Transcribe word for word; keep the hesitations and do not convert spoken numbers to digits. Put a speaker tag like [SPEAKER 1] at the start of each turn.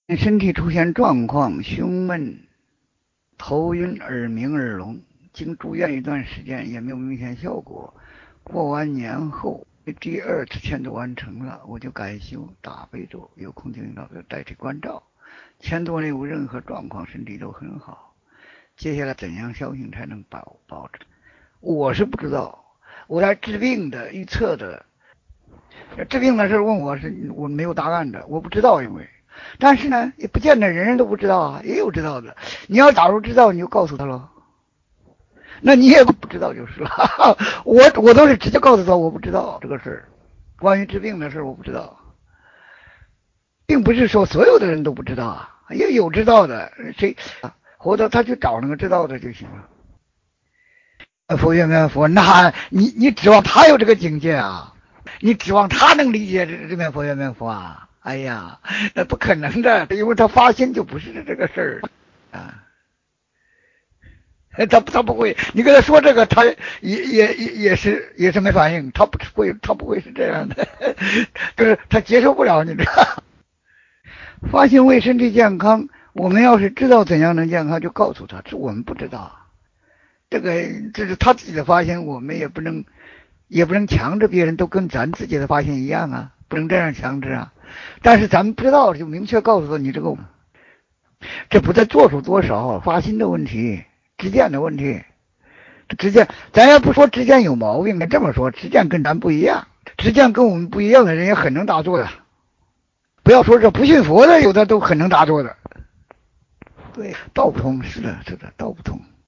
[SPEAKER 1] 身体出现状况，胸闷、头晕、耳鸣、耳聋，经住院一段时间也没有明显效果。过完年后，第二次签字完成了，我就改修大悲咒，有空就老师代替关照。签多没有任何状况，身体都很好。接下来怎样修行才能保保持？我是不知道，我来治病的预测的，治病的事问我是我没有答案的，我不知道，因为。但是呢，也不见得人人都不知道啊，也有知道的。你要假如知道，你就告诉他了。那你也不知道就是了。我我都是直接告诉他我不知道这个事儿，关于治病的事我不知道，并不是说所有的人都不知道啊，也有知道的，谁或者他去找那个知道的就行了。佛愿面佛，那你你指望他有这个境界啊？你指望他能理解这这面佛愿面佛啊？哎呀，那不可能的，因为他发心就不是这个事儿啊。他他不会，你跟他说这个，他也也也也是也是没反应，他不会，他不会是这样的，就是他接受不了你这个。发心为身体健康，我们要是知道怎样能健康，就告诉他，这我们不知道，这个这是他自己的发心，我们也不能也不能强制别人都跟咱自己的发心一样啊，不能这样强制啊。但是咱们不知道，就明确告诉他，你这个这不在做出多少发心的问题，执见的问题。执见，咱也不说执见有毛病，这么说，执见跟咱不一样，执见跟我们不一样的人也很能打坐的。不要说这不信佛的，有的都很能打坐的。对，道不通，是的，是的，道不通。